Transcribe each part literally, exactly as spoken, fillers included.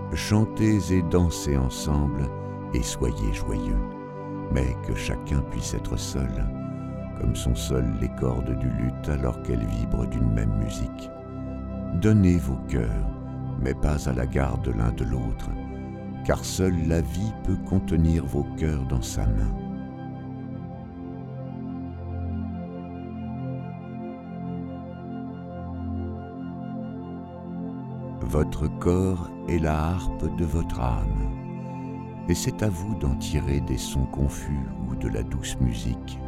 Chantez et dansez ensemble et soyez joyeux, mais que chacun puisse être seul, comme sont seules les cordes du luth alors qu'elles vibrent d'une même musique. Donnez vos cœurs, mais pas à la garde l'un de l'autre, car seule la vie peut contenir vos cœurs dans sa main. Votre corps est la harpe de votre âme, et c'est à vous d'en tirer des sons confus ou de la douce musique.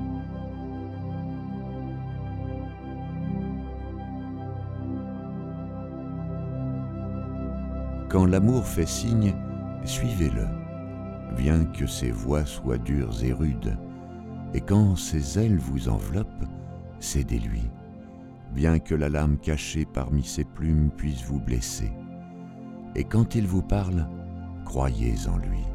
Quand l'amour fait signe, suivez-le, bien que ses voix soient dures et rudes, et quand ses ailes vous enveloppent, cédez-lui, bien que la lame cachée parmi ses plumes puisse vous blesser. Et quand il vous parle, croyez en lui.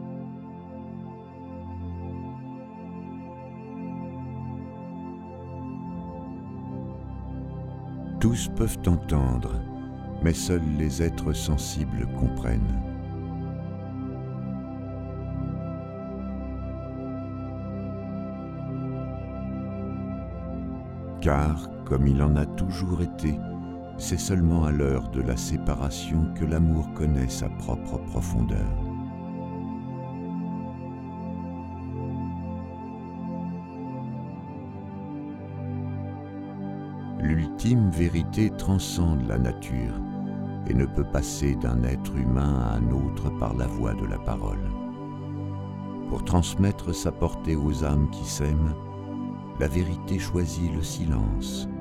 Tous peuvent entendre, mais seuls les êtres sensibles comprennent. Car, comme il en a toujours été, c'est seulement à l'heure de la séparation que l'amour connaît sa propre profondeur. L'ultime vérité transcende la nature et ne peut passer d'un être humain à un autre par la voie de la parole. Pour transmettre sa portée aux âmes qui s'aiment, la vérité choisit le silence.